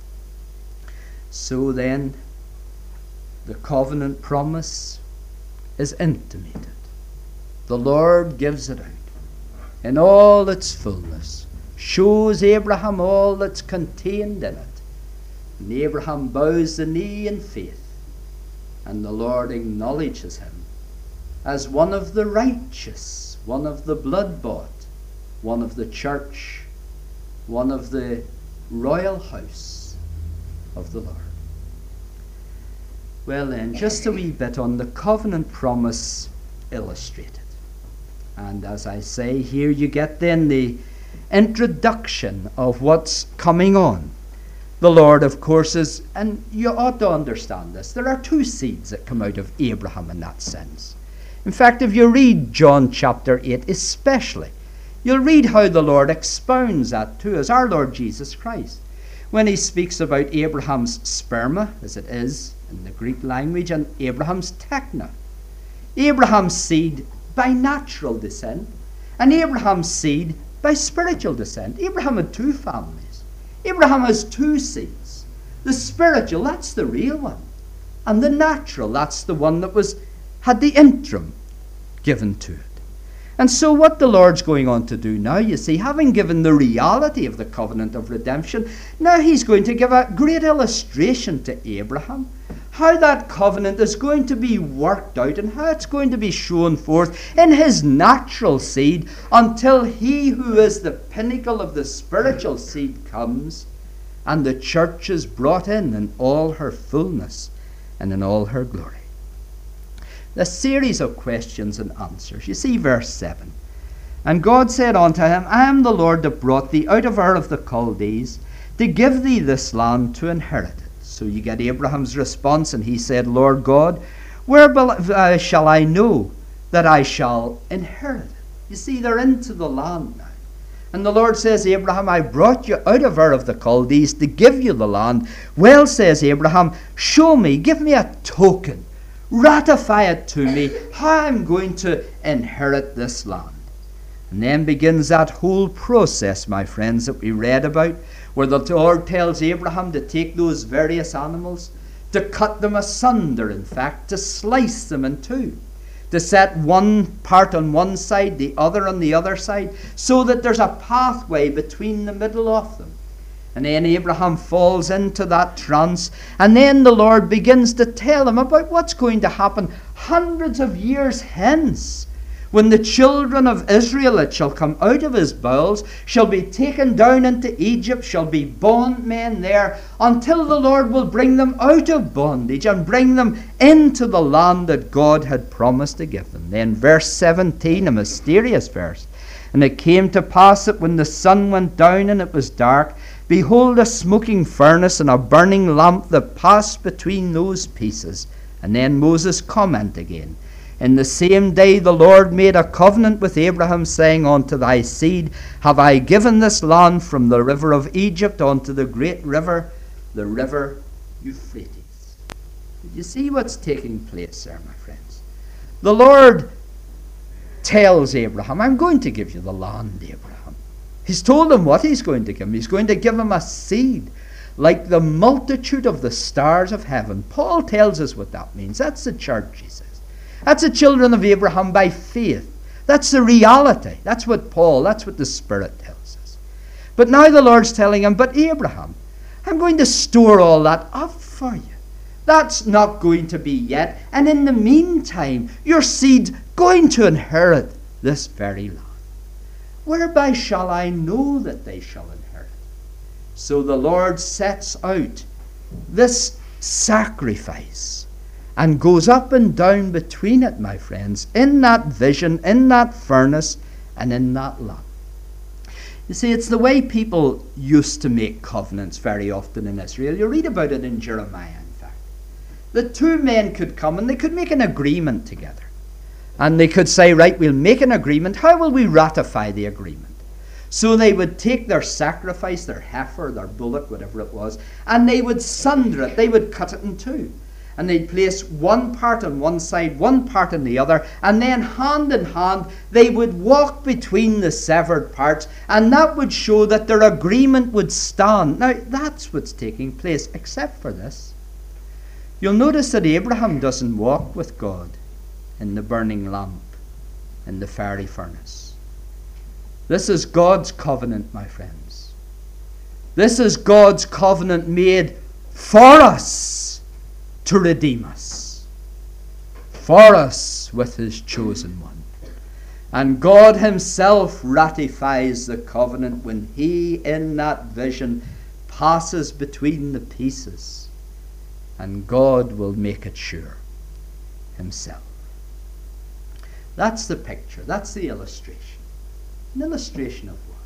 So then, the covenant promise is intimated. The Lord gives it out in all its fullness, shows Abraham all that's contained in it. And Abraham bows the knee in faith, and the Lord acknowledges him as one of the righteous, one of the blood-bought, one of the church, one of the royal house of the Lord. Well then, just a wee bit on the covenant promise illustrated. And as I say, here you get then the introduction of what's coming on. The Lord, of course, is, and you ought to understand this, there are two seeds that come out of Abraham in that sense. In fact, if you read John chapter eight especially, you'll read how the Lord expounds that to us, our Lord Jesus Christ, when he speaks about Abraham's sperma, as it is in the Greek language, and Abraham's techna. Abraham's seed by natural descent, and Abraham's seed by spiritual descent. Abraham had two families. Abraham has two seeds. The spiritual, that's the real one. And the natural, that's the one that was had the interim given to it. And so what the Lord's going on to do now, you see, having given the reality of the covenant of redemption, now he's going to give a great illustration to Abraham, how that covenant is going to be worked out and how it's going to be shown forth in his natural seed until he who is the pinnacle of the spiritual seed comes and the church is brought in in all her fullness and in all her glory. The series of questions and answers. You see verse seven. And God said unto him, I am the Lord that brought thee out of Ur of the Chaldees to give thee this land to inherit it. So you get Abraham's response, and he said, Lord God, where uh, shall I know that I shall inherit it? You see, they're into the land now. And the Lord says, Abraham, I brought you out of Ur of the Chaldees to give you the land. Well, says Abraham, show me, give me a token. Ratify it to me how I'm going to inherit this land. And then begins that whole process, my friends, that we read about, where the Lord tells Abraham to take those various animals, to cut them asunder, in fact, to slice them in two, to set one part on one side, the other on the other side, so that there's a pathway between the middle of them. And then Abraham falls into that trance, and then the Lord begins to tell him about what's going to happen hundreds of years hence, when the children of Israel that shall come out of his bowels shall be taken down into Egypt, shall be bondmen there, until the Lord will bring them out of bondage and bring them into the land that God had promised to give them. Then verse seventeen, a mysterious verse. And it came to pass that when the sun went down and it was dark, behold, a smoking furnace and a burning lamp that passed between those pieces. And then Moses comment again. In the same day the Lord made a covenant with Abraham, saying, unto thy seed have I given this land from the river of Egypt unto the great river, the river Euphrates. Did you see what's taking place there, my friends? The Lord tells Abraham, I'm going to give you the land, Abraham. He's told him what he's going to give him. He's going to give him a seed like the multitude of the stars of heaven. Paul tells us what that means. That's the church, he says. That's the children of Abraham by faith. That's the reality. That's what Paul, that's what the Spirit tells us. But now the Lord's telling him, but Abraham, I'm going to store all that up for you. That's not going to be yet. And in the meantime, your seed's going to inherit this very land. Whereby shall I know that they shall inherit? So the Lord sets out this sacrifice and goes up and down between it, my friends, in that vision, in that furnace, and in that lamp. You see, it's the way people used to make covenants very often in Israel. You read about it in Jeremiah, in fact. The two men could come and they could make an agreement together. And they could say, right, we'll make an agreement. How will we ratify the agreement? So they would take their sacrifice, their heifer, their bullock, whatever it was, and they would sunder it. They would cut it in two. And they'd place one part on one side, one part on the other, and then hand in hand they would walk between the severed parts, and that would show that their agreement would stand. Now, that's what's taking place, except for this. You'll notice that Abraham doesn't walk with God in the burning lamp, in the fiery furnace. This is God's covenant, my friends. This is God's covenant made for us to redeem us. For us with his chosen one. And God himself ratifies the covenant when he, in that vision, passes between the pieces. And God will make it sure himself. That's the picture. That's the illustration. An illustration of what?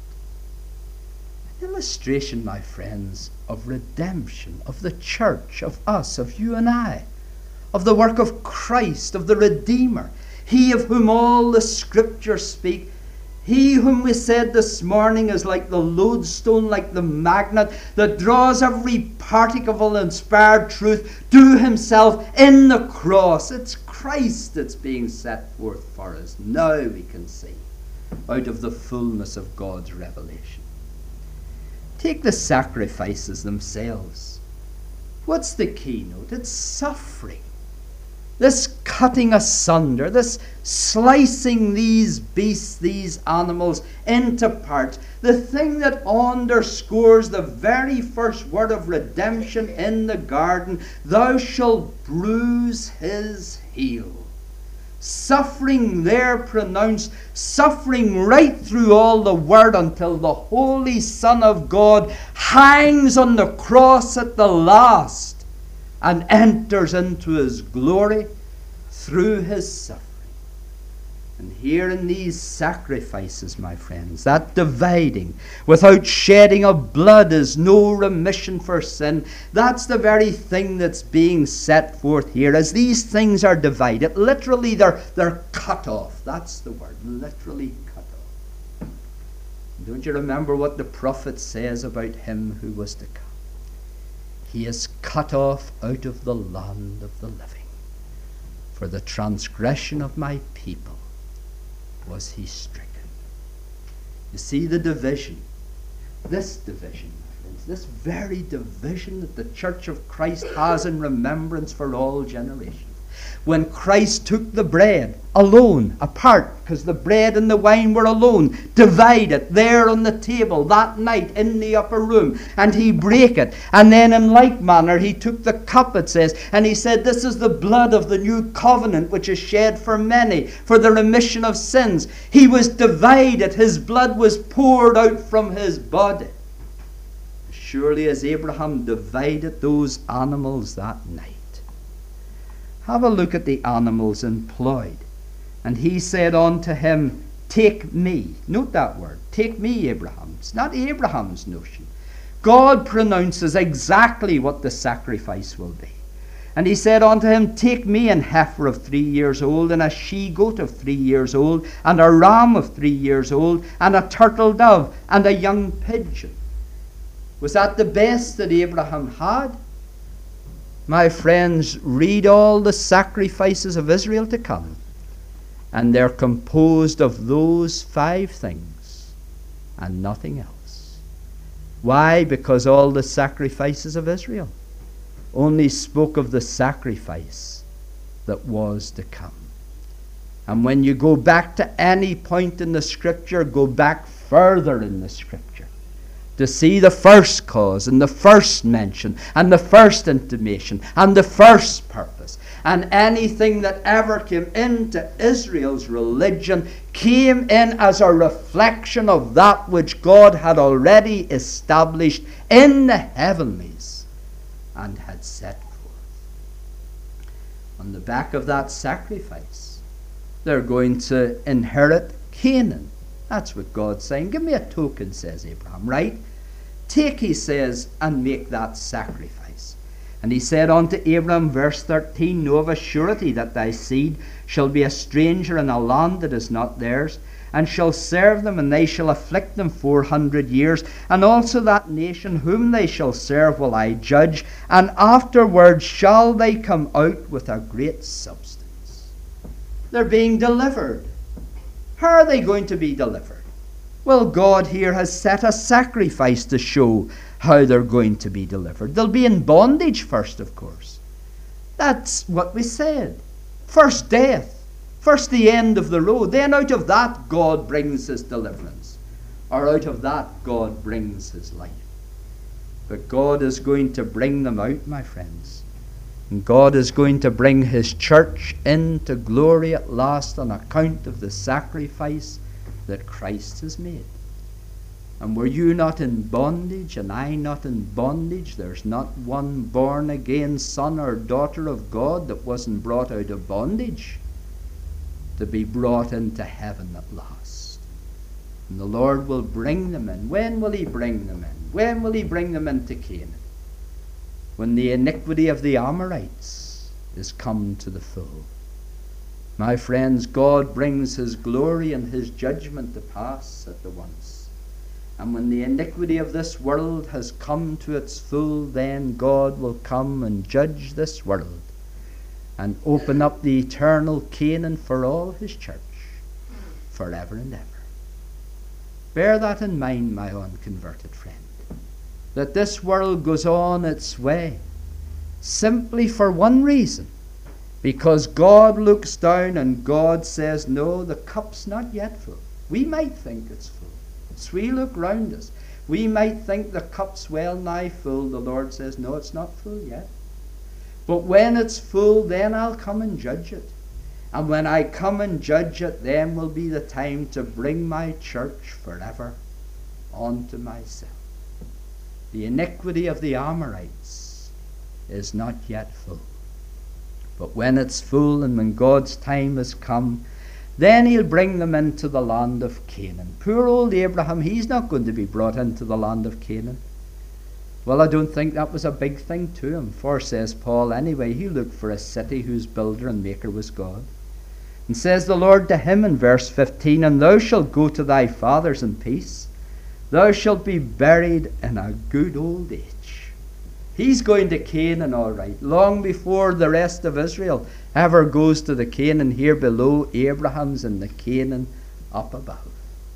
An illustration, my friends, of redemption, of the church, of us, of you and I, of the work of Christ, of the Redeemer, he of whom all the Scriptures speak, he whom we said this morning is like the lodestone, like the magnet that draws every particle of inspired truth to himself in the cross. It's Christ that's being set forth for us. Now we can see out of the fullness of God's revelation. Take the sacrifices themselves. What's the keynote? It's suffering. This cutting asunder, this slicing these beasts, these animals into parts. The thing that underscores the very first word of redemption in the garden, thou shalt bruise his heel. Suffering there pronounced, suffering right through all the word until the Holy Son of God hangs on the cross at the last and enters into his glory through his suffering. And here in these sacrifices, my friends, that dividing without shedding of blood is no remission for sin. That's the very thing that's being set forth here. As these things are divided, literally they're, they're cut off. That's the word, literally cut off. Don't you remember what the prophet says about him who was to come? He is cut off out of the land of the living. For the transgression of my people was he stricken. You see the division, this division, my friends, this very division that the Church of Christ has in remembrance for all generations. When Christ took the bread alone, apart, because the bread and the wine were alone, divided there on the table that night in the upper room, and he brake it. And then in like manner he took the cup, it says, and he said, this is the blood of the new covenant which is shed for many, for the remission of sins. He was divided, his blood was poured out from his body. Surely as Abraham divided those animals that night. Have a look at the animals employed. And he said unto him, take me. Note that word. Take me, Abraham. It's not Abraham's notion. God pronounces exactly what the sacrifice will be. And he said unto him, take me an heifer of three years old, and a she-goat of three years old, and a ram of three years old, and a turtle dove, and a young pigeon. Was that the best that Abraham had? My friends, read all the sacrifices of Israel to come, and they're composed of those five things and nothing else. Why? Because all the sacrifices of Israel only spoke of the sacrifice that was to come. And when you go back to any point in the Scripture, go back further in the Scripture to see the first cause and the first mention and the first intimation and the first purpose. And anything that ever came into Israel's religion came in as a reflection of that which God had already established in the heavenlies and had set forth. On the back of that sacrifice, they're going to inherit Canaan. That's what God's saying. Give me a token, says Abraham. Right? Take, he says, and make that sacrifice. And he said unto Abraham, verse thirteen, know of a surety that thy seed shall be a stranger in a land that is not theirs, and shall serve them, and they shall afflict them four hundred years. And also that nation whom they shall serve will I judge, and afterwards shall they come out with a great substance. They're being delivered. How are they going to be delivered? Well, God here has set a sacrifice to show how they're going to be delivered. They'll be in bondage first, of course. That's what we said. First death. First the end of the road. Then out of that God brings his deliverance. Or out of that God brings his life. But God is going to bring them out, my friends. And God is going to bring his church into glory at last on account of the sacrifice that Christ has made. And were you not in bondage, and I not in bondage? There's not one born again son or daughter of God that wasn't brought out of bondage to be brought into heaven at last. And the Lord will bring them in. When will he bring them in? When will he bring them into Canaan? When the iniquity of the Amorites is come to the full. My friends, God brings his glory and his judgment to pass at the once. And when the iniquity of this world has come to its full, then God will come and judge this world and open up the eternal Canaan for all his church, forever and ever. Bear that in mind, my unconverted friend, that this world goes on its way simply for one reason, because God looks down and God says, no, the cup's not yet full. We might think it's full. As we look round us, we might think the cup's well nigh full. The Lord says, no, it's not full yet. But when it's full, then I'll come and judge it. And when I come and judge it, then will be the time to bring my church forever onto myself. The iniquity of the Amorites is not yet full. But when it's full, and when God's time has come, then he'll bring them into the land of Canaan. Poor old Abraham, he's not going to be brought into the land of Canaan. Well, I don't think that was a big thing to him. For, says Paul, anyway, he looked for a city whose builder and maker was God. And says the Lord to him in verse fifteen, and thou shalt go to thy fathers in peace. Thou shalt be buried in a good old age. He's going to Canaan, all right, long before the rest of Israel ever goes to the Canaan here below. Abraham's in the Canaan up above.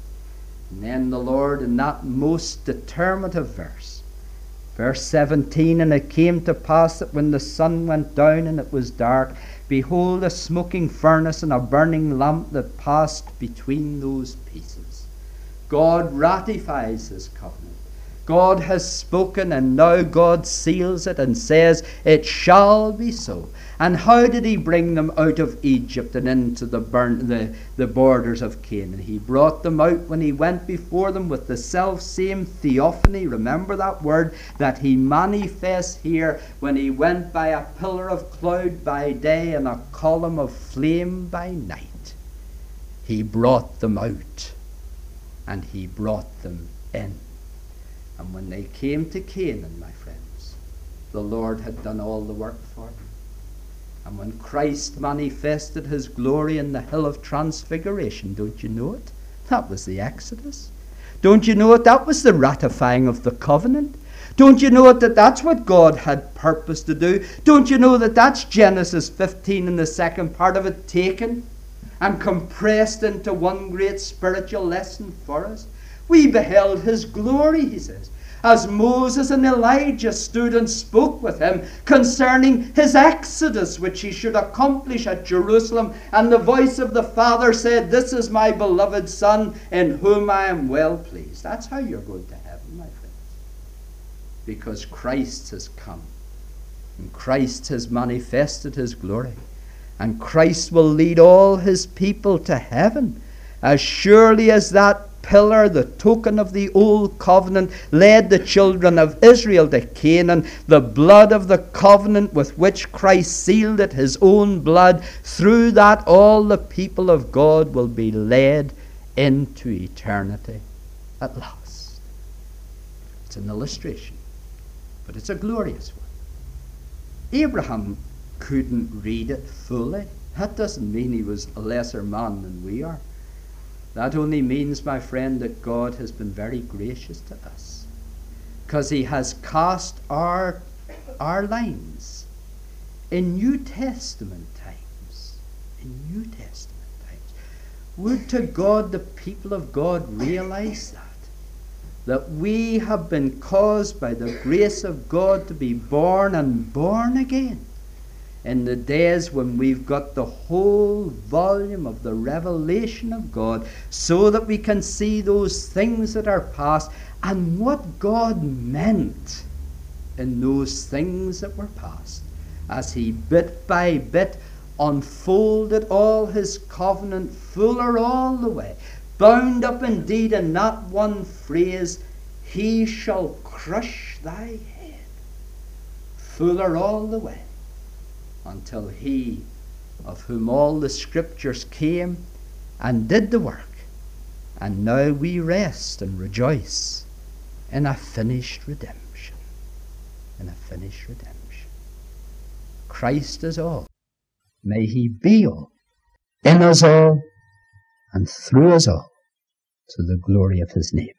And then the Lord, in that most determinative verse, verse seventeen, and it came to pass that when the sun went down and it was dark, behold, a smoking furnace and a burning lamp that passed between those pieces. God ratifies his covenant. God has spoken, and now God seals it and says, it shall be so. And how did he bring them out of Egypt and into the, burn, the, the borders of Canaan? He brought them out when he went before them with the self-same theophany. Remember that word that he manifests here when he went by a pillar of cloud by day and a column of flame by night. He brought them out and he brought them in. And when they came to Canaan, my friends, the Lord had done all the work for them. And when Christ manifested his glory in the hill of transfiguration, don't you know it? That was the Exodus. Don't you know it? That was the ratifying of the covenant. Don't you know it that that's what God had purposed to do? Don't you know that that's Genesis fifteen and the second part of it taken and compressed into one great spiritual lesson for us? We beheld his glory, he says, as Moses and Elijah stood and spoke with him concerning his exodus, which he should accomplish at Jerusalem. And the voice of the Father said, this is my beloved Son, in whom I am well pleased. That's how you're going to heaven, my friends. Because Christ has come. And Christ has manifested his glory. And Christ will lead all his people to heaven. As surely as that pillar, the token of the old covenant, led the children of Israel to Canaan, the blood of the covenant with which Christ sealed it, his own blood, through that all the people of God will be led into eternity at last. It's an illustration, but it's a glorious one. Abraham couldn't read it fully. That doesn't mean he was a lesser man than we are. That only means, my friend, that God has been very gracious to us, because he has cast our, our lines in New Testament times. In New Testament times. Would to God the people of God realize that. That we have been caused by the grace of God to be born and born again in the days when we've got the whole volume of the revelation of God, so that we can see those things that are past and what God meant in those things that were past, as he bit by bit unfolded all his covenant fuller all the way, bound up indeed in that one phrase, he shall crush thy head, fuller all the way, until he of whom all the scriptures came and did the work. And now we rest and rejoice in a finished redemption. In a finished redemption. Christ is all. May he be all, in us all, and through us all, to the glory of his name.